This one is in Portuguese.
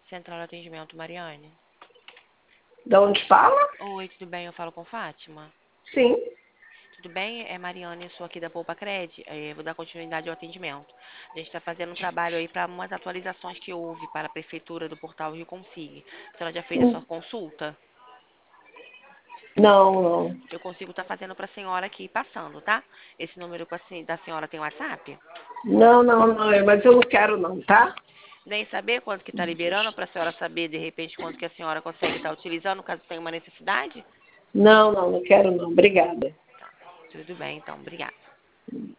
Central de Atendimento, Mariane. Da onde fala? Oi, tudo bem? Eu falo com Fátima. Sim. Tudo bem? É Mariane, eu sou aqui da Poupa Cred. Vou dar continuidade ao atendimento. A gente está fazendo um trabalho aí para umas atualizações que houve para a Prefeitura do Portal Rio Consig. A senhora já fez a sua consulta? Não, não. Eu consigo estar fazendo para a senhora aqui, passando, tá? Esse número da senhora tem WhatsApp? Não, não, não. Mas eu não quero não, tá? Nem saber quanto que está liberando para a senhora saber, de repente, quanto que a senhora consegue estar utilizando, caso tenha uma necessidade? Não, não, não quero não. Obrigada. Tudo bem, então. Obrigada.